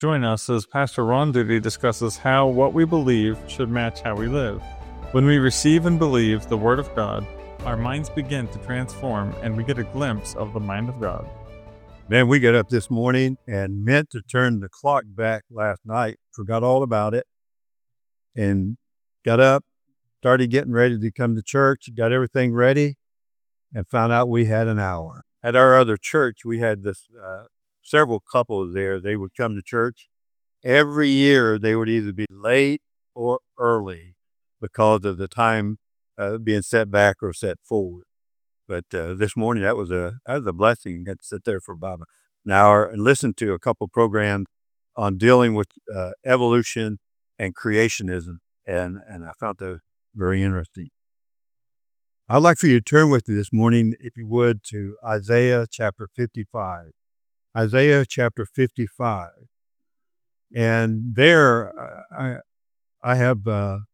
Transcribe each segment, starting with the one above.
Join us as Pastor Ron Duty discusses how what we believe should match how we live. When we receive and believe the Word of God, our minds begin to transform and we get a glimpse of the mind of God. Man, we got up this morning and meant to turn the clock back last night, forgot all about it, and got up, started getting ready to come to church, got everything ready, and found out we had an hour. At our other church, we had this several couples there. They would come to church. Every year, they would either be late or early because of the time being set back or set forward. But this morning, that was a blessing. Got to sit there for about an hour and listen to a couple programs on dealing with evolution and creationism, and I found that very interesting. I'd like for you to turn with me this morning, if you would, to Isaiah chapter 55. Isaiah chapter 55. And there, I have,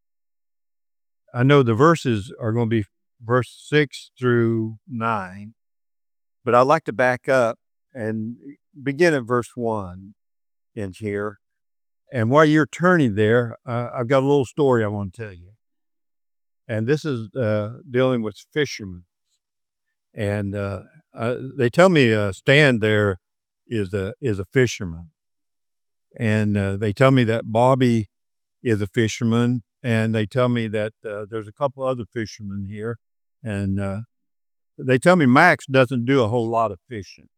I know the verses are going to be verse 6 through 9, but I'd like to back up and begin at verse 1 in here. And while you're turning there, I've got a little story I want to tell you. And this is dealing with fishermen. And they tell me Stan there is a fisherman. And they tell me that Bobby is a fisherman. And they tell me that there's a couple other fishermen here. And they tell me Max doesn't do a whole lot of fishing.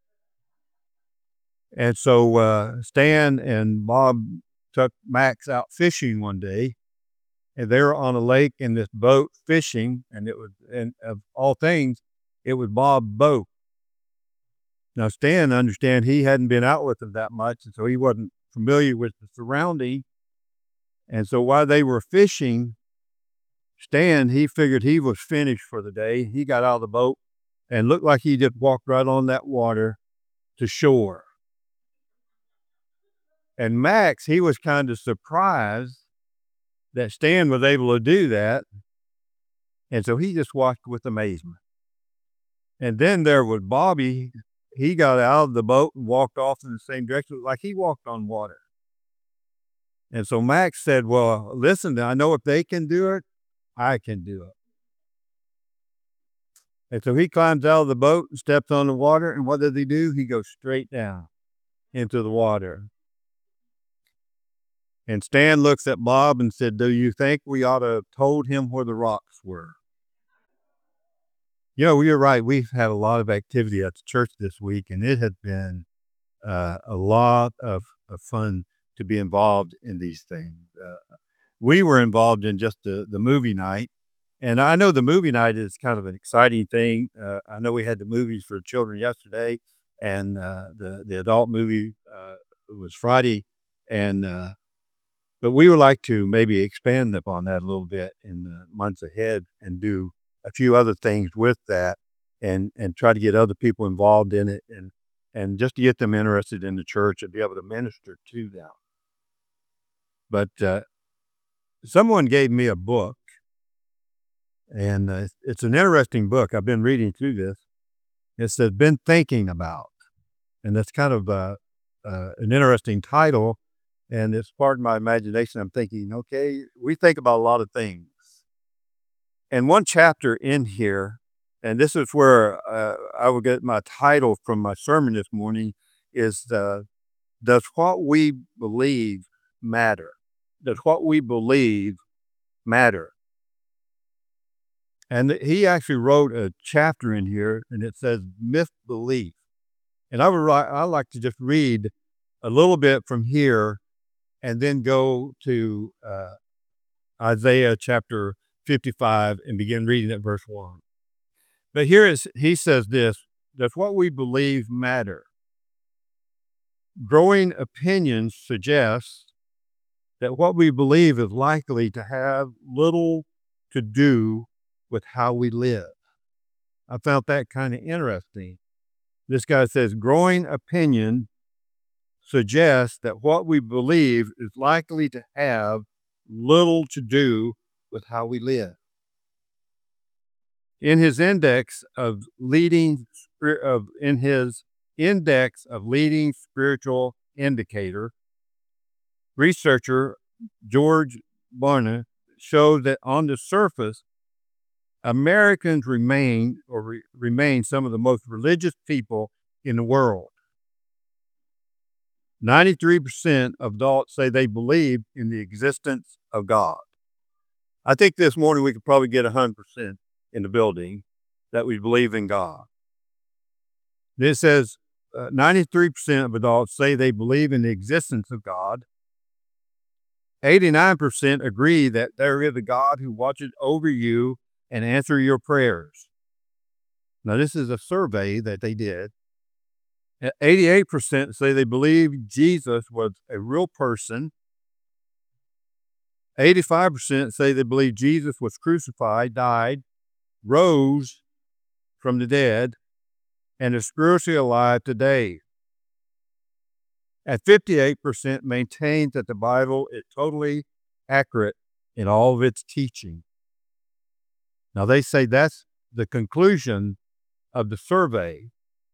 And so Stan and Bob took Max out fishing one day. And they were on a lake in this boat fishing. And it was, and of all things, it was Bob's boat. Now, Stan, understand, he hadn't been out with them that much, and so he wasn't familiar with the surrounding. And so while they were fishing, Stan, he figured he was finished for the day. He got out of the boat and looked like he just walked right on that water to shore. And Max, he was kind of surprised that Stan was able to do that. And so he just watched with amazement. And then there was Bobby. He got out of the boat and walked off in the same direction, like he walked on water. And so Max said, well, listen, I know if they can do it, I can do it. And so he climbs out of the boat and steps on the water. And what does he do? He goes straight down into the water. And Stan looks at Bob and said, do you think we ought to have told him where the rocks were? You know, you're right. We've had a lot of activity at the church this week, and it has been a lot of fun to be involved in these things. We were involved in just the movie night, and I know the movie night is kind of an exciting thing. I know we had the movies for children yesterday, and the adult movie was Friday, and but we would like to maybe expand upon that a little bit in the months ahead and do a few other things with that, and try to get other people involved in it, and just to get them interested in the church and be able to minister to them. But someone gave me a book, and it's an interesting book. I've been reading through this. It says, Been Thinking About, and that's kind of an interesting title, and it's part of my imagination. I'm thinking, okay, we think about a lot of things. And one chapter in here, and this is where I will get my title from my sermon this morning, is does what we believe matter? Does what we believe matter? And he actually wrote a chapter in here, and it says misbelief. And I like to just read a little bit from here and then go to Isaiah chapter 55 and begin reading at verse 1. But he says this, does what we believe matter? Growing opinions suggest that what we believe is likely to have little to do with how we live. I found that kind of interesting. This guy says, growing opinion suggests that what we believe is likely to have little to do with how we live. In his index of leading spiritual indicator, researcher George Barna showed that on the surface, Americans remain some of the most religious people in the world. 93% of adults say they believe in the existence of God. I think this morning we could probably get 100% in the building that we believe in God. This says 93% of adults say they believe in the existence of God. 89% agree that there is a God who watches over you and answers your prayers. Now, this is a survey that they did. 88% say they believe Jesus was a real person. 85% say they believe Jesus was crucified, died, rose from the dead, and is spiritually alive today. And 58% maintain that the Bible is totally accurate in all of its teaching. Now, they say that's the conclusion of the survey.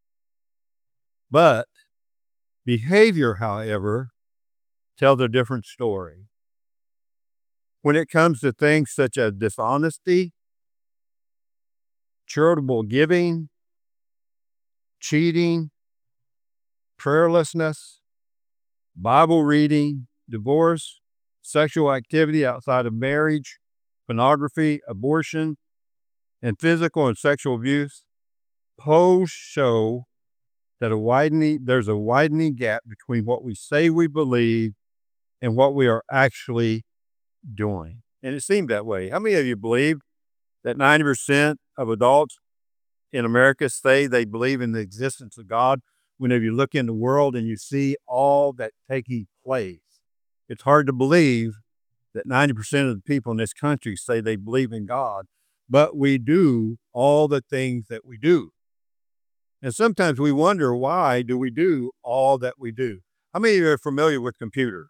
But behavior, however, tells a different story. When it comes to things such as dishonesty, charitable giving, cheating, prayerlessness, Bible reading, divorce, sexual activity outside of marriage, pornography, abortion, and physical and sexual abuse, polls show that there's a widening gap between what we say we believe and what we are actually doing. And it seemed that way. How many of you believe that 90% of adults in America say they believe in the existence of God? Whenever you look in the world and you see all that taking place, it's hard to believe that 90% of the people in this country say they believe in God, but we do all the things that we do. And sometimes we wonder, why do we do all that we do? How many of you are familiar with computers?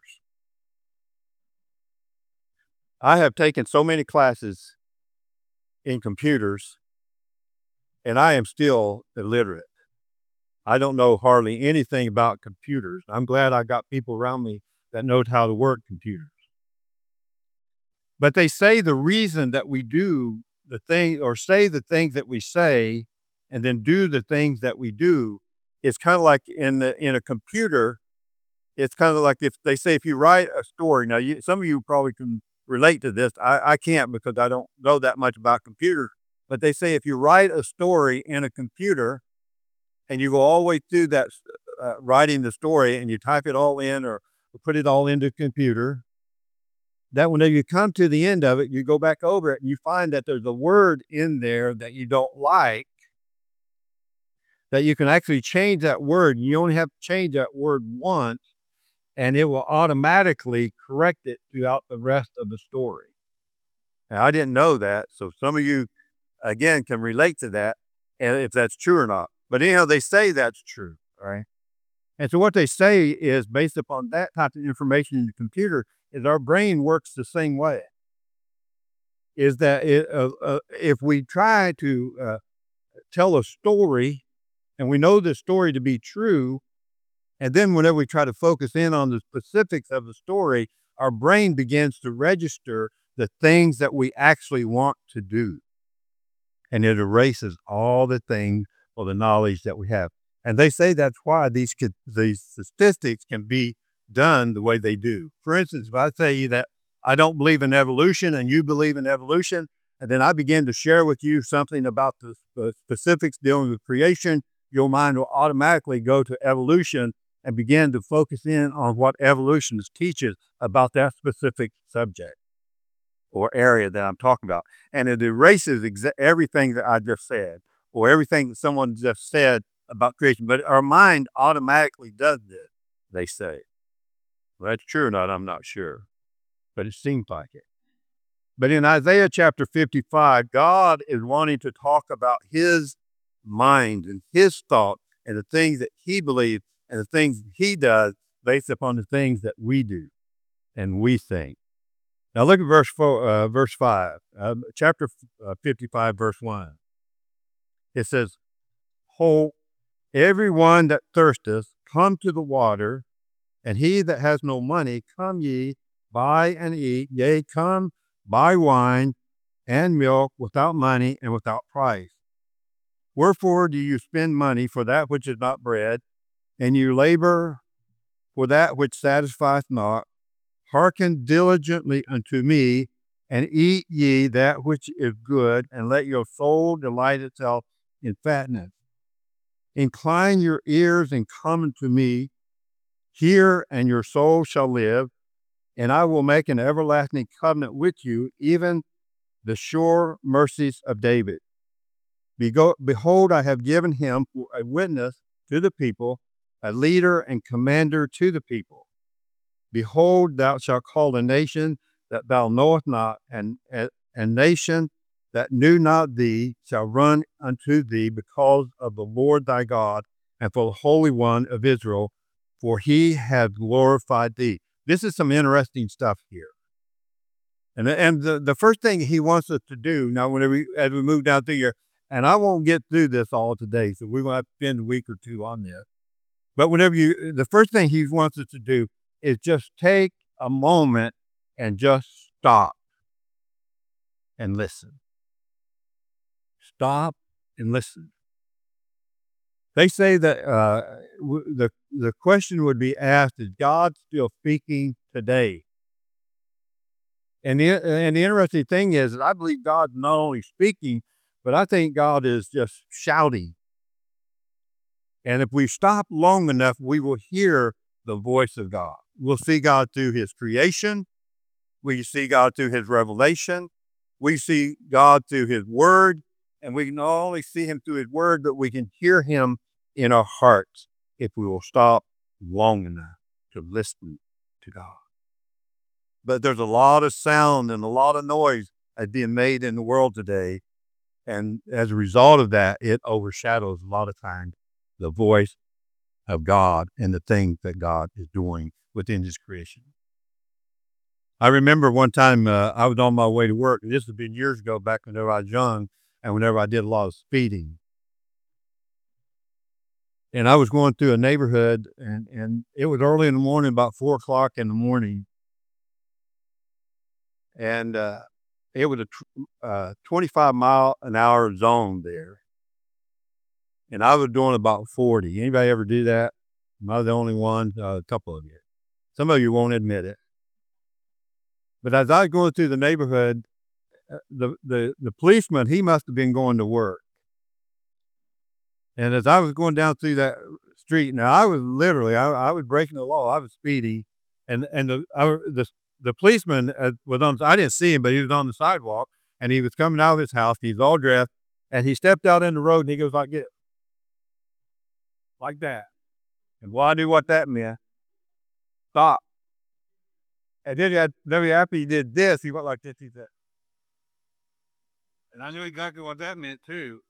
I have taken so many classes in computers, and I am still illiterate. I don't know hardly anything about computers. I'm glad I got people around me that know how to work computers. But they say the reason that we do the thing, or say the things that we say, and then do the things that we do, is kind of like in a computer. It's kind of like if they say, if you write a story. Now, some of you probably can relate to this. I can't, because I don't know that much about computers. But they say if you write a story in a computer and you go all the way through that writing the story, and you type it all in or put it all into the computer, that whenever you come to the end of it, you go back over it and you find that there's a word in there that you don't like, that you can actually change that word. And you only have to change that word once, and it will automatically correct it throughout the rest of the story. Now, I didn't know that, so some of you, again, can relate to that, and if that's true or not. But anyhow, they say that's true, right? And so what they say is, based upon that type of information in the computer, is our brain works the same way. Is that if we try to tell a story, and we know the story to be true, and then whenever we try to focus in on the specifics of the story, our brain begins to register the things that we actually want to do. And it erases all the things or the knowledge that we have. And they say that's why these statistics can be done the way they do. For instance, if I say that I don't believe in evolution and you believe in evolution, and then I begin to share with you something about the specifics dealing with creation, your mind will automatically go to evolution and begin to focus in on what evolution teaches about that specific subject or area that I'm talking about. And it erases everything that I just said, or everything that someone just said about creation. But our mind automatically does this, they say. Well, that's true or not, I'm not sure, but it seems like it. But in Isaiah chapter 55, God is wanting to talk about his mind and his thought and the things that he believes and the things he does based upon the things that we do and we think. Now look at verse 5, chapter 55, verse 1. It says, "Ho, everyone that thirsteth, come to the water. And he that has no money, come ye, buy and eat. Yea, come, buy wine and milk without money and without price. Wherefore do you spend money for that which is not bread, and you labor for that which satisfieth not? Hearken diligently unto me, and eat ye that which is good, and let your soul delight itself in fatness. Incline your ears and come unto me. Hear, and your soul shall live, and I will make an everlasting covenant with you, even the sure mercies of David. Behold, I have given him for a witness to the people, a leader and commander to the people. Behold, thou shalt call a nation that thou knowest not, and a nation that knew not thee shall run unto thee because of the Lord thy God and for the Holy One of Israel, for he hath glorified thee. This is some interesting stuff here. And the first thing he wants us to do now, as we move down through here, and I won't get through this all today, so we're going to have to spend a week or two on this. But the first thing he wants us to do is just take a moment and just stop and listen. Stop and listen. They say that the question would be asked, is God still speaking today? And the interesting thing is that I believe God's not only speaking, but I think God is just shouting. And if we stop long enough, we will hear the voice of God. We'll see God through his creation. We see God through his revelation. We see God through his word. And we can not only see him through his word, but we can hear him in our hearts if we will stop long enough to listen to God. But there's a lot of sound and a lot of noise being made in the world today. And as a result of that, it overshadows a lot of times the voice of God and the things that God is doing within his creation. I remember one time I was on my way to work. This has been years ago, back whenever I was young and whenever I did a lot of speeding. And I was going through a neighborhood, and it was early in the morning, about 4 o'clock in the morning. And it was a 25-mile-an-hour zone there. And I was doing about 40. Anybody ever do that? Am I the only one? A couple of you. Some of you won't admit it. But as I was going through the neighborhood, the policeman, he must have been going to work. And as I was going down through that street, now I was literally, I was breaking the law. I was speedy. And the policeman was on, I didn't see him, but he was on the sidewalk, and he was coming out of his house. He's all dressed, and he stepped out in the road, and he goes like that. And well, I knew what that meant. Stop. And then after he did this, he went like this. He said, and I knew exactly what that meant too.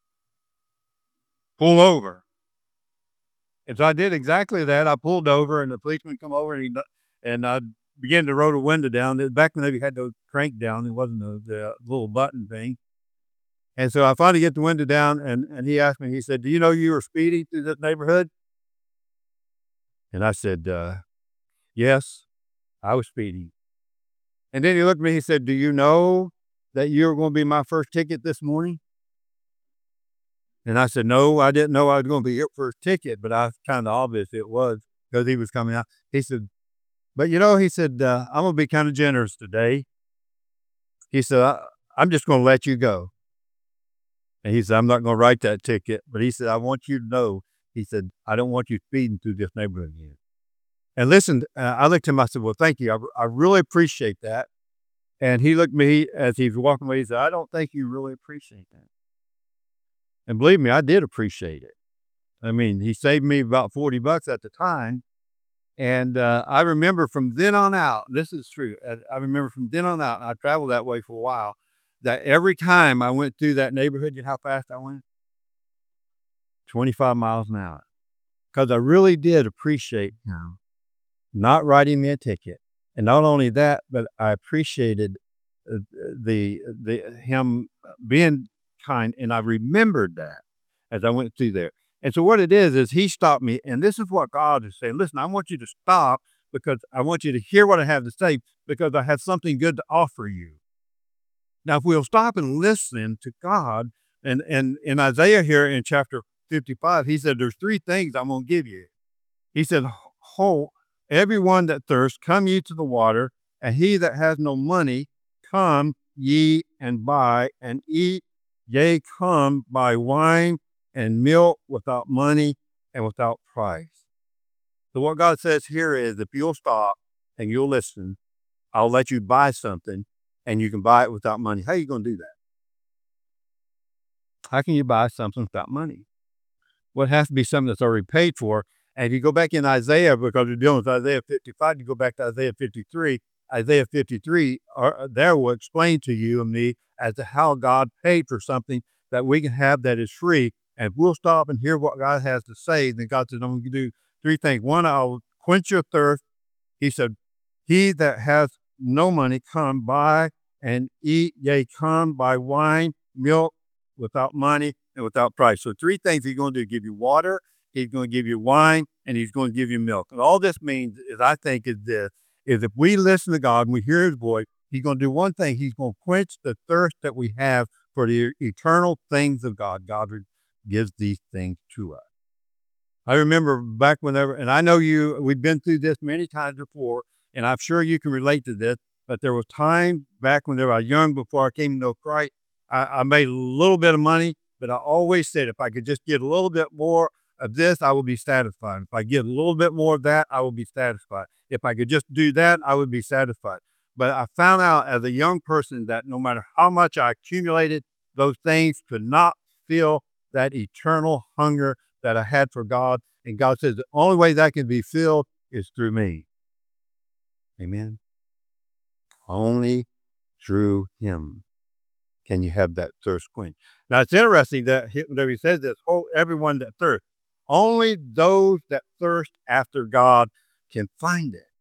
Pull over. And so I did exactly that. I pulled over, and the policeman come over, and I began to roll the window down. Back when they had those crank down, it wasn't the little button thing. And so I finally get the window down, and he asked me, he said, do you know you were speeding through this neighborhood? And I said, yes, I was speeding. And then he looked at me, he said, do you know that you were going to be my first ticket this morning? And I said, no, I didn't know I was going to be your first ticket, but I was kind of obvious it was because he was coming out. He said, but he said, I'm going to be kind of generous today. He said, I'm just going to let you go. And he said, I'm not going to write that ticket, but he said, I want you to know, he said, I don't want you speeding through this neighborhood again. And listen, I looked at him, I said, well, thank you. I really appreciate that. And he looked at me as he was walking away, he said, I don't think you really appreciate that. And believe me, I did appreciate it. I mean, he saved me about $40 at the time. And I remember from then on out, this is true. I remember from then on out, and I traveled that way for a while, that every time I went through that neighborhood, you know how fast I went? 25 miles an hour. Because I really did appreciate him not writing me a ticket. And not only that, but I appreciated him being kind. And I remembered that as I went through there. And so what it is he stopped me. And this is what God is saying. Listen, I want you to stop because I want you to hear what I have to say because I have something good to offer you. Now, if we'll stop and listen to God, and in Isaiah here in chapter 55, he said, there's three things I'm going to give you. He said, ho, everyone that thirsts, come ye to the water, and he that has no money, come ye and buy and eat. Yea, come buy wine and milk without money and without price. So what God says here is, if you'll stop and you'll listen, I'll let you buy something and you can buy it without money. How are you going to do that? How can you buy something without money? Well, it has to be something that's already paid for. And if you go back in Isaiah, because we're dealing with Isaiah 55, you go back to Isaiah 53. Isaiah 53 there will explain to you and me as to how God paid for something that we can have that is free. And if we'll stop and hear what God has to say, then God says, I'm going to do three things. One, I'll quench your thirst. He said, he that has no money, come buy and eat. Yea, come buy wine, milk without money and without price. So three things he's going to do: give you water, he's going to give you wine, and he's going to give you milk. And all this means is, I think, is this, is if we listen to God and we hear his voice, he's going to do one thing. He's going to quench the thirst that we have for the eternal things of God. God gives these things to us. I remember back whenever, and I know we've been through this many times before, and I'm sure you can relate to this, but there was time back when I was young, before I came to know Christ, I made a little bit of money, but I always said, if I could just get a little bit more of this, I will be satisfied. If I get a little bit more of that, I will be satisfied. If I could just do that, I would be satisfied. But I found out as a young person that no matter how much I accumulated, those things could not fill that eternal hunger that I had for God. And God says the only way that can be filled is through me. Amen. Only through him can you have that thirst quench. Now, it's interesting that he says this, oh, everyone that thirsts. Only those that thirst after God can find it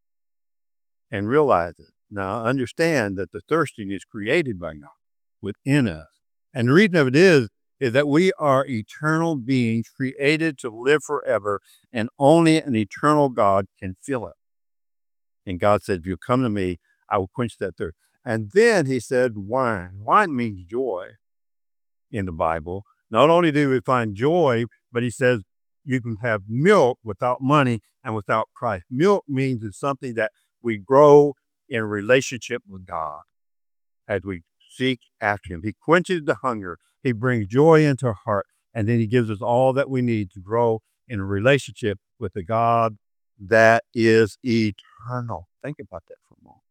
and realize it. Now, understand that the thirsting is created by God within us. And the reason of it is that we are eternal beings created to live forever, and only an eternal God can fill it. And God said, if you come to me, I will quench that thirst. And then he said, wine. Wine means joy in the Bible. Not only do we find joy, but he says you can have milk without money and without price. Milk means it's something that we grow in relationship with God as we seek after him. He quenches the hunger. He brings joy into our heart. And then he gives us all that we need to grow in a relationship with the God that is eternal. Think about that for a moment.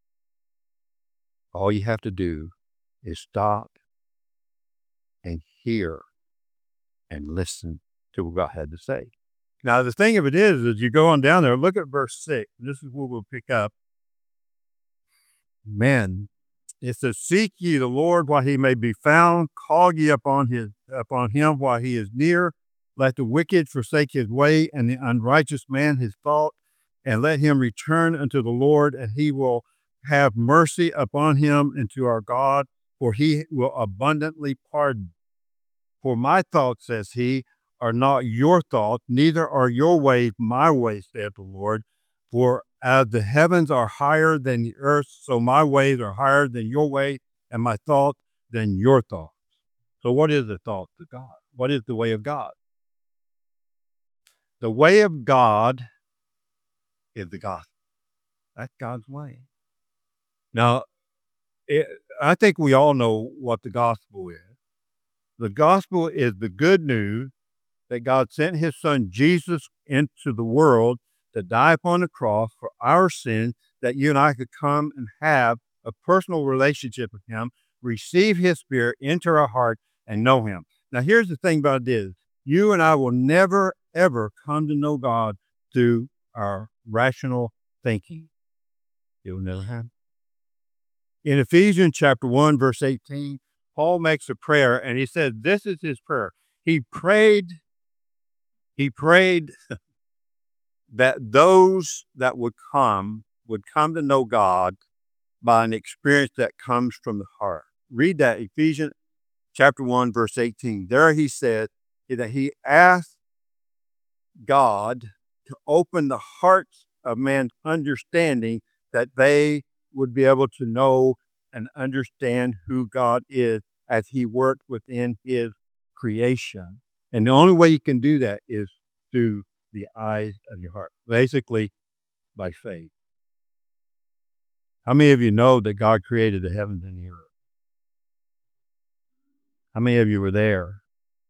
All you have to do is stop and hear and listen to what God had to say. Now, the thing of it is you go on down there, look at verse 6. This is where we'll pick up. Man, it says, seek ye the Lord while he may be found, call ye upon him while he is near. Let the wicked forsake his way, and the unrighteous man his thought, and let him return unto the Lord, and he will have mercy upon him and to our God, for he will abundantly pardon. For my thoughts, says he, are not your thoughts, neither are your ways my ways, saith the Lord. For as the heavens are higher than the earth, so my ways are higher than your ways, and my thoughts than your thoughts. So what is the thought of God? What is the way of God? The way of God is the gospel. That's God's way. Now, I think we all know what the gospel is. The gospel is the good news that God sent his son Jesus into the world to die upon the cross for our sins, that you and I could come and have a personal relationship with him, receive his spirit into our heart, and know him. Now, here's the thing about it is, you and I will never, ever come to know God through our rational thinking. It will never happen. In Ephesians chapter 1, verse 18, Paul makes a prayer, and he said, this is his prayer. He prayed that those that would come to know God by an experience that comes from the heart. Read that, Ephesians chapter 1, verse 18. There he said that he asked God to open the hearts of man's understanding that they would be able to know and understand who God is as he worked within his creation. And the only way you can do that is through the eyes of your heart, basically by faith. How many of you know that God created the heavens and the earth? How many of you were there?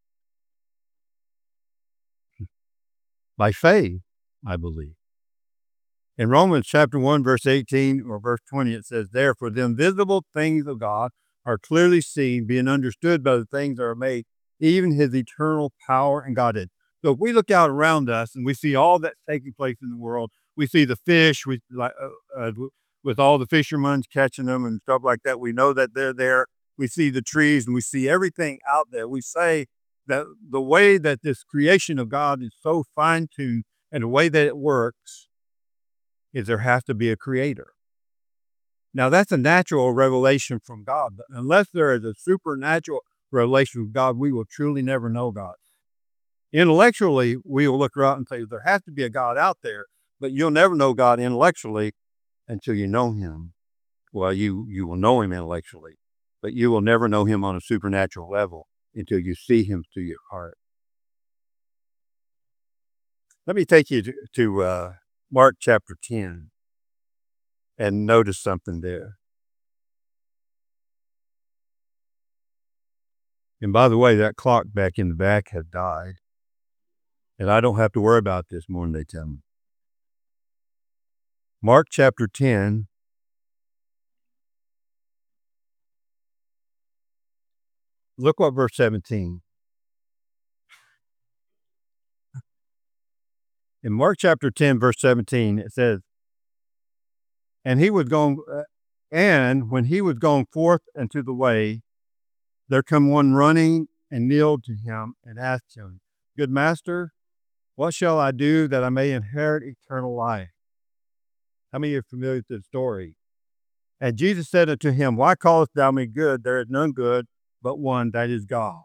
By faith, I believe. In Romans chapter 1, verse 18 or verse 20, it says, therefore, the invisible things of God are clearly seen, being understood by the things that are made, even his eternal power and Godhead. So if we look out around us and we see all that's taking place in the world, we see the fish, with all the fishermen catching them and stuff like that. We know that they're there. We see the trees and we see everything out there. We say that the way that this creation of God is so fine-tuned and the way that it works is there has to be a creator. Now, that's a natural revelation from God, but unless there is a supernatural revelation of God, we will truly never know God. Intellectually, we will look around and say, there has to be a God out there, but you'll never know God intellectually until you know him. Well, you will know him intellectually, but you will never know him on a supernatural level until you see him through your heart. Let me take you to Mark chapter 10 and notice something there. And by the way, that clock back in the back has died. And I don't have to worry about this more than they tell me. Mark chapter 10. Look what verse 17. In Mark chapter 10, verse 17, it says, and when he was going forth into the way, there come one running and kneeled to him and asked him, good master, what shall I do that I may inherit eternal life? How many are familiar with this story? And Jesus said unto him, why callest thou me good? There is none good but one, that is God.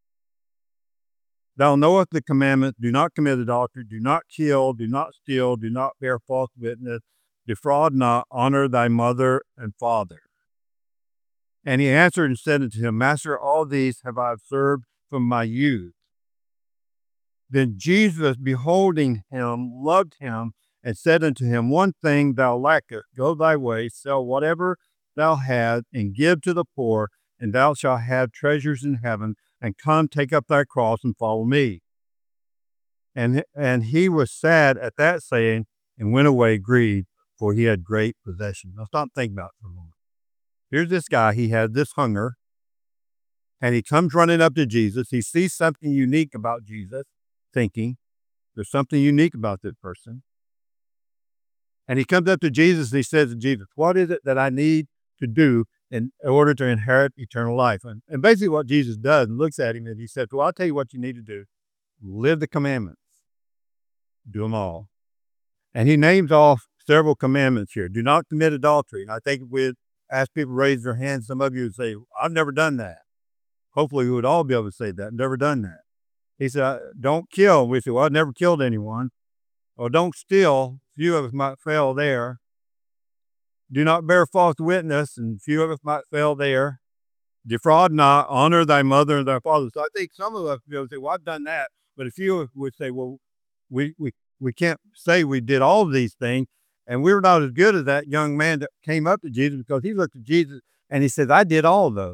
Thou knowest the commandments, do not commit adultery, do not kill, do not steal, do not bear false witness, defraud not, honor thy mother and father. And he answered and said unto him, Master, all these have I observed from my youth. Then Jesus, beholding him, loved him, and said unto him, one thing thou lackest, go thy way, sell whatever thou hast, and give to the poor, and thou shalt have treasures in heaven, and come take up thy cross and follow me. And he was sad at that saying, and went away grieved, for he had great possession. Now stop and think about it for a moment. Here's this guy, he had this hunger, and he comes running up to Jesus. He sees something unique about Jesus, thinking, there's something unique about this person. And he comes up to Jesus and he says to Jesus, what is it that I need to do in order to inherit eternal life? And basically what Jesus does, and looks at him and he says, well, I'll tell you what you need to do. Live the commandments. Do them all. And he names off several commandments here. Do not commit adultery. And I think if we ask people to raise their hands, some of you would say, I've never done that. Hopefully we would all be able to say that. Never done that. He said, don't kill. We say, well, I've never killed anyone. Or don't steal. Few of us might fail there. Do not bear false witness, and few of us might fail there. Defraud not. Honor thy mother and thy father. So I think some of us will say, well, I've done that. But a few of us would say, well, we can't say we did all of these things. And we're not as good as that young man that came up to Jesus, because he looked at Jesus and he said, I did all of those.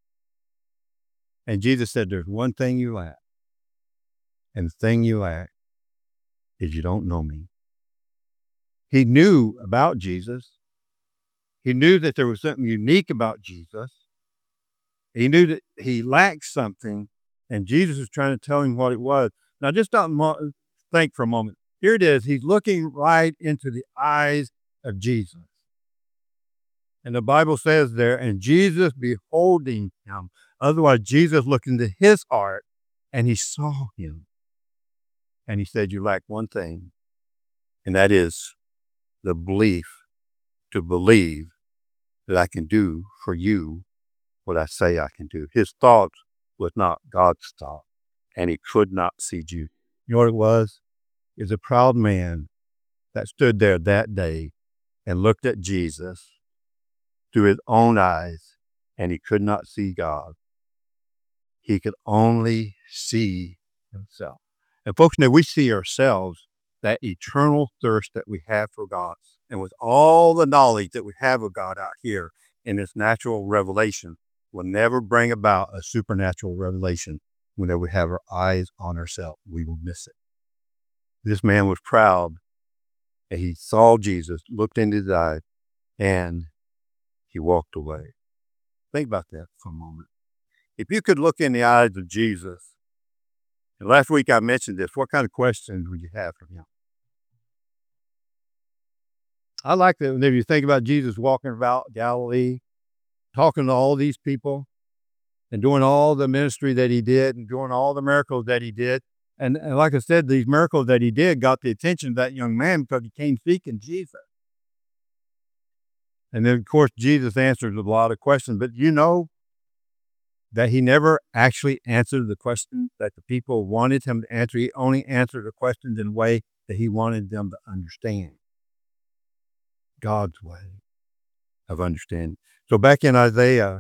And Jesus said, there's one thing you lack. And the thing you lack is you don't know me. He knew about Jesus. He knew that there was something unique about Jesus. He knew that he lacked something, and Jesus was trying to tell him what it was. Now, just don't think for a moment. Here it is. He's looking right into the eyes of Jesus. And the Bible says there, and Jesus beholding him. Otherwise, Jesus looked into his heart, and he saw him. And he said, you lack one thing, and that is the belief to believe that I can do for you what I say I can do. His thought was not God's thought, and he could not see you. You know what it was? is a proud man that stood there that day and looked at Jesus through his own eyes, and he could not see God. He could only see himself. And folks, now we see ourselves, that eternal thirst that we have for God. And with all the knowledge that we have of God out here in this natural revelation, will never bring about a supernatural revelation. Whenever we have our eyes on ourselves, we will miss it. This man was proud, and he saw Jesus, looked into his eyes, and he walked away. Think about that for a moment. If you could look in the eyes of Jesus, and last week I mentioned this, what kind of questions would you have for him? I like that whenever you think about Jesus walking about Galilee, talking to all these people, and doing all the ministry that he did, and doing all the miracles that he did. And like I said, these miracles that he did got the attention of that young man because he came seeking Jesus. And then, of course, Jesus answers a lot of questions, but you know that he never actually answered the questions that the people wanted him to answer. He only answered the questions in a way that he wanted them to understand. God's way of understanding. So back in Isaiah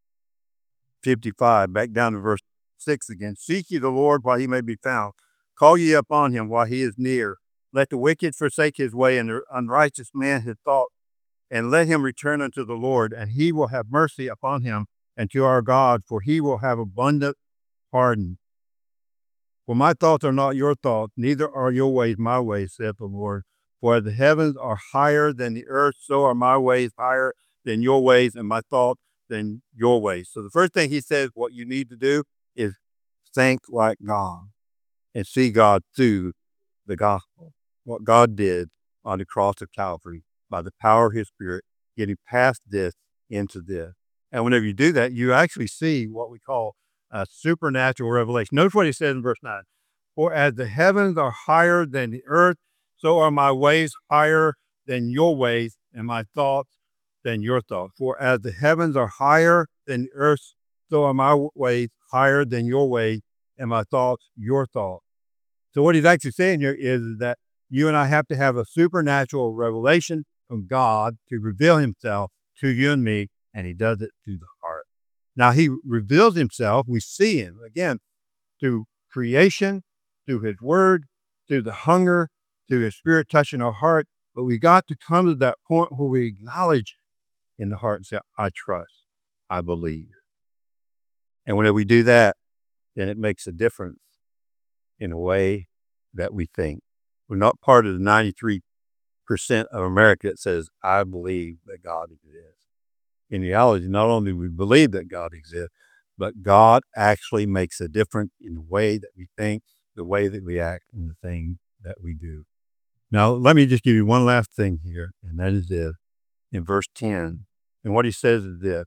55, back down to verse 6 again. Seek ye the Lord while he may be found. Call ye upon him while he is near. Let the wicked forsake his way, and the unrighteous man his thought, and let him return unto the Lord, and he will have mercy upon him, and to our God, for he will have abundant pardon. For my thoughts are not your thoughts, neither are your ways my ways, saith the Lord. For as the heavens are higher than the earth, so are my ways higher than your ways, and my thoughts than your ways. So the first thing he says, what you need to do is think like God and see God through the gospel. What God did on the cross of Calvary by the power of his Spirit, getting past this into this. And whenever you do that, you actually see what we call a supernatural revelation. Notice what he says in verse 9. For as the heavens are higher than the earth, so are my ways higher than your ways, and my thoughts than your thoughts. For as the heavens are higher than the earth, so are my ways higher than your ways, and my thoughts your thoughts. So what he's actually saying here is that you and I have to have a supernatural revelation from God to reveal himself to you and me, and he does it through the heart. Now he reveals himself, we see him, again, through creation, through his word, through the hunger, through his Spirit touching our heart. But we got to come to that point where we acknowledge in the heart and say, I trust, I believe. And whenever we do that, then it makes a difference in the way that we think. We're not part of the 93% of America that says, I believe that God exists. In reality, not only do we believe that God exists, but God actually makes a difference in the way that we think, the way that we act, and the things that we do. Now, let me just give you one last thing here, and that is this. In verse 10, and what he says is this,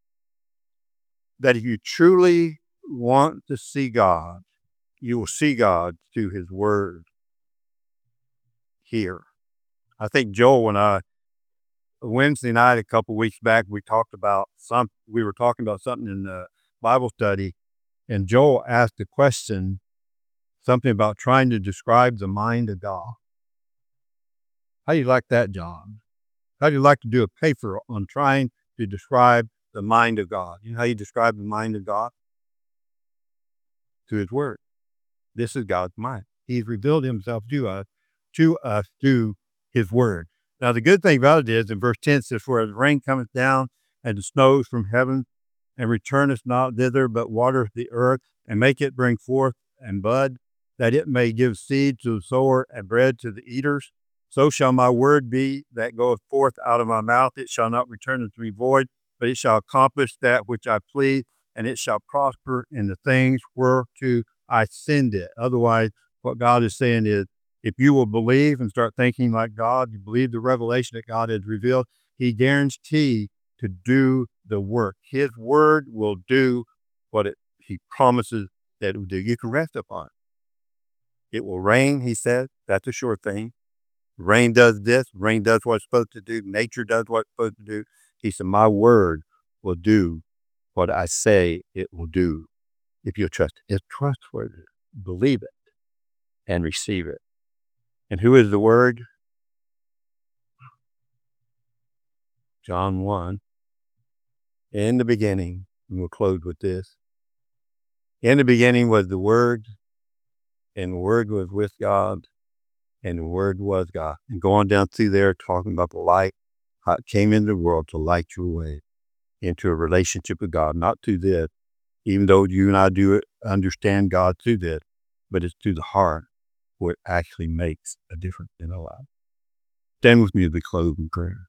that if you truly want to see God, you will see God through his word here. I think Joel and I, Wednesday night a couple weeks back, we were talking about something in the Bible study, and Joel asked a question, something about trying to describe the mind of God. How do you like that, John? How do you like to do a paper on trying to describe the mind of God? You know how you describe the mind of God? Through his word. This is God's mind. He's revealed himself to us through his word. Now, the good thing about it is, in verse 10 it says, for as rain cometh down and the snows from heaven, and returneth not thither, but watereth the earth, and make it bring forth and bud, that it may give seed to the sower and bread to the eaters, so shall my word be that goeth forth out of my mouth. It shall not return unto me void, but it shall accomplish that which I please, and it shall prosper in the things whereto I send it. Otherwise, what God is saying is, if you will believe and start thinking like God, you believe the revelation that God has revealed, he guarantees to do the work. His word will do what he promises that it will do. You can rest upon it. It will rain, he said. That's a sure thing. Rain does this. Rain does what it's supposed to do. Nature does what it's supposed to do. He said, my word will do what I say it will do. If you trust it, it's trustworthy. Believe it and receive it. And who is the Word? John 1. In the beginning, and we'll close with this. In the beginning was the Word, and the Word was with God, and the Word was God. And going down through there, talking about the light, how it came into the world to light your way into a relationship with God, not through this, even though you and I do understand God through this, but it's through the heart where it actually makes a difference in our life. Stand with me as we close in prayer.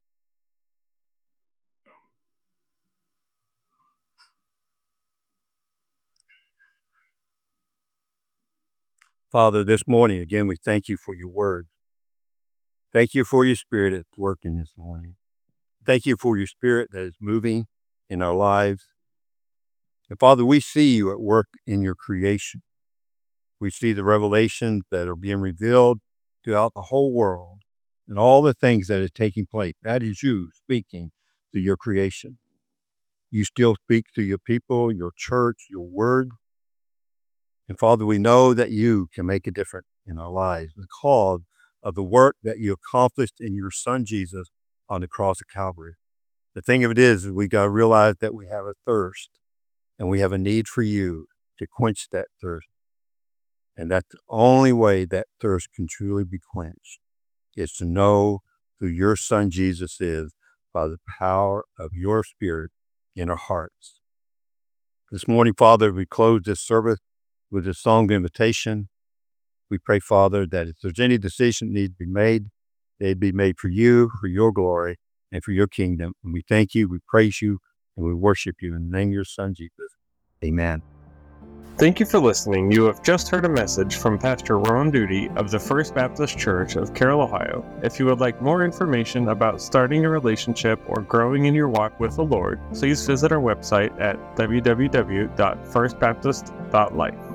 Father, this morning, again, we thank you for your word. Thank you for your Spirit that's working this morning. Thank you for your Spirit that is moving in our lives. And Father, we see you at work in your creation. We see the revelations that are being revealed throughout the whole world and all the things that are taking place. That is you speaking to your creation. You still speak to your people, your church, your word. And Father, we know that you can make a difference in our lives because of the work that you accomplished in your Son Jesus on the cross of Calvary. The thing of it is we got to realize that we have a thirst and we have a need for you to quench that thirst. And that's the only way that thirst can truly be quenched, is to know who your Son Jesus is by the power of your Spirit in our hearts. This morning, Father, we close this service with a song of invitation. We pray, Father, that if there's any decision that needs to be made, they'd be made for you, for your glory, and for your kingdom. And we thank you, we praise you, and we worship you in the name of your Son, Jesus. Amen. Thank you for listening. You have just heard a message from Pastor Ron Duty of the First Baptist Church of Carroll, Ohio. If you would like more information about starting a relationship or growing in your walk with the Lord, please visit our website at www.firstbaptist.life.